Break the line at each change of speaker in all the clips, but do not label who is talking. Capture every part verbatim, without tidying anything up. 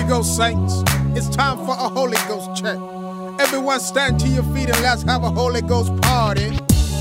Ghost saints, it's time for a Holy Ghost check. Everyone stand to your feet and let's have a Holy Ghost party.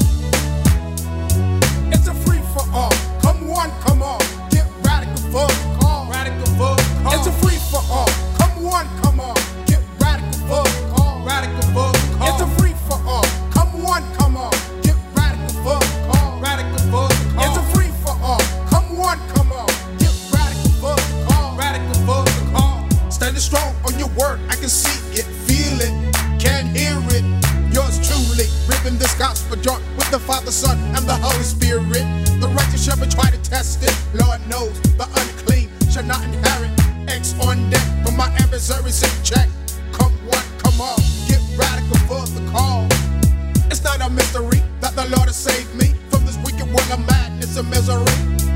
It's a free for all. Come one, come on. Get radical for the call. Radical for the call. It's a free for all. Come one, come on. Get radical for the call. Radical for the call. It's a free for all. Come one, come on. Get radical for the call. Radical for the call. It's a free for all. Come one, come on. Get radical for the call. Radical for the call. Standing strong on your word. I can see it, feel it, can't hear it. Yours truly, ripping this gospel joint with the Father, Son, and the Holy Spirit. The righteous shall be try to test it. Lord knows the unclean shall not inherit. X on deck for my adversaries in check. Come one, come on, get radical for the call. It's not a mystery that the Lord has saved me from this wicked world of madness and misery.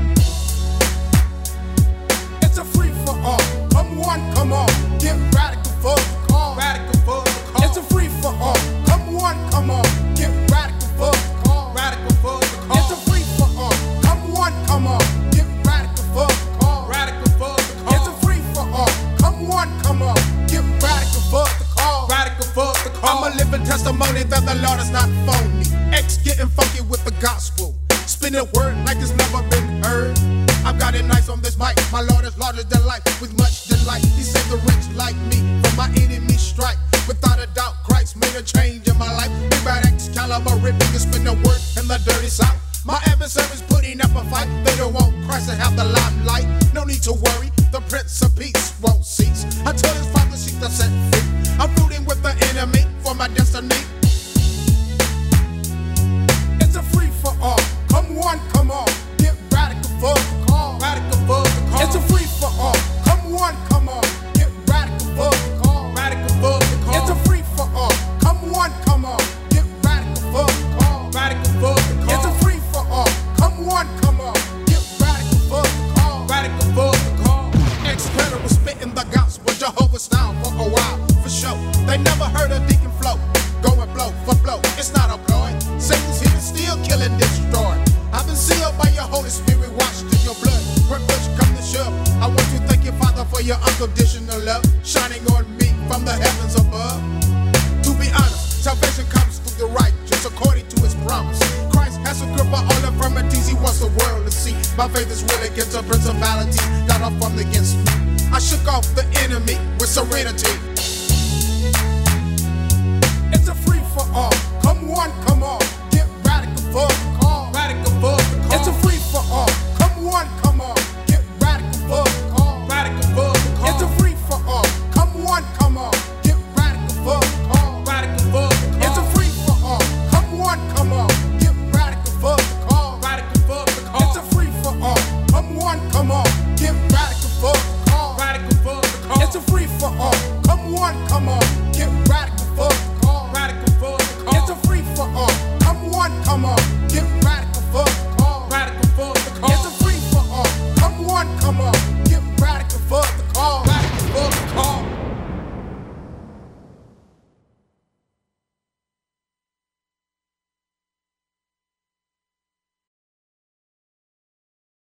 It's a free for all. Come one, come on, get radical for the call. Radical for the call. It's a free for all. Come one, come on, get radical for the call. Radical for the call. It's a free for all. Come one, come on, get radical for the call. Radical for the call. It's a free for all. Come one, come on, get radical for the call. Radical for the call. I'm a living testimony that the Lord is not phony. X getting funky with the gospel, spinning word like it's never been heard. I've got it nice on this mic. My Lord is larger than life, with much delight. He saved the rich like me from my enemy strike. Without a doubt, Christ made a change in my life. Big bad Excalibur ripping and spin the word in the dirty south. My adversaries putting up a fight. They don't want Christ to have the limelight. No need to worry, the Prince of Peace won't cease until his Father seeks to set free. I'm rooting with the enemy for my destiny. It's a free for all. Come one, come on, get radical for the call. Radical for the call. It's a free for all. Come one, come on, get radical for the call. Radical for the call. It's a free for all. Come one, come on, get radical for the call. Radical for the call. It's a free for all. Come one, come on, get radical for the call. Radical for the call. Ex-predator was spitting the gospel, Jehovah style for a while, for sure. They never heard a deacon flow, going blow for blow. It's not a ploy. Satan's here to steal, kill, and destroy. I've been sealed by your Holy Spirit, washed in your blood. When push come to shove, I want to thank you, Father, for your unconditional love, shining on me from the heavens above. To be honest, salvation comes through the righteous, according to his promise. Christ has a grip on all infirmities. He wants the world to see my faith is real against the principalities that are formed against me. I shook off the enemy with serenity. It's a free for all. Come one, come on, get radical for